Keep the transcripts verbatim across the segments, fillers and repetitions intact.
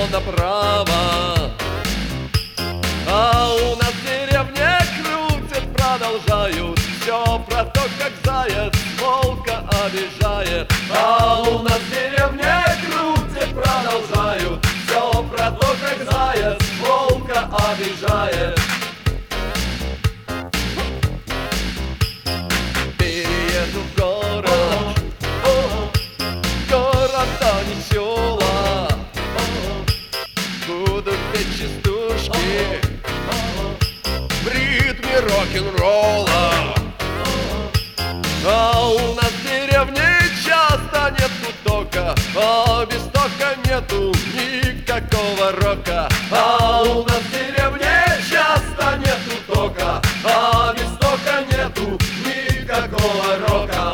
направо. А у нас в деревне крутят, продолжают все про то, как заяц волка обижает. А у нас в деревне крутят, продолжают все про то, как заяц волка обижает. Перееду в город, город-то не села, буду петь частушки в ритме рок-н-ролла. А у нас в деревне часто нету тока, а без тока нету никакого рока. А у нас в деревне часто нету тока, а без тока нету никакого рока.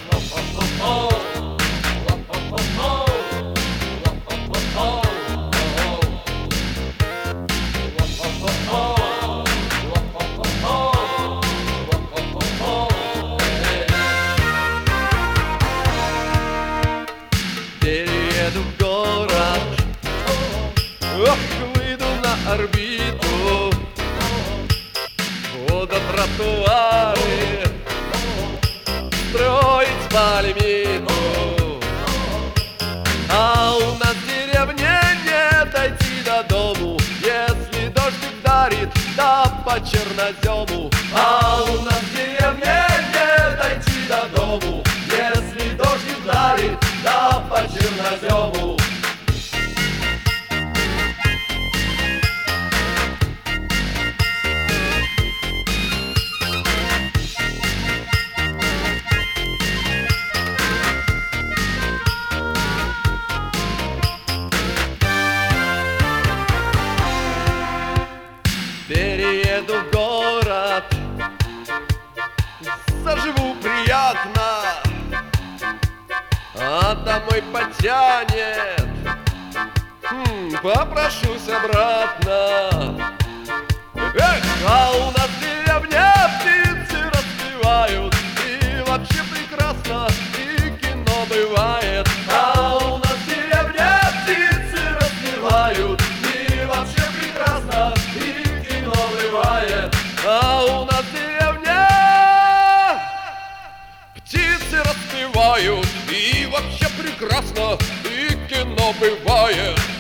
Перееду в город, ох, выйду на орбиту, буду тротуары строить по лимиту. А у нас в деревне не дойти до дому, если дождик дарит, да по чернозему. А у нас в деревне не дойти до дому, если дождик дарит, да по чернозему. Перееду в город, заживу приятно, а домой потянет, хм, попрошусь обратно. Эх, а у нас в деревне птицы распевают, и вообще прекрасно, и кино бывает. А у нас в деревне птицы распевают, и вообще прекрасно, и кино бывает. А у нас в деревне птицы распевают, и вообще прекрасно, и кино бывает.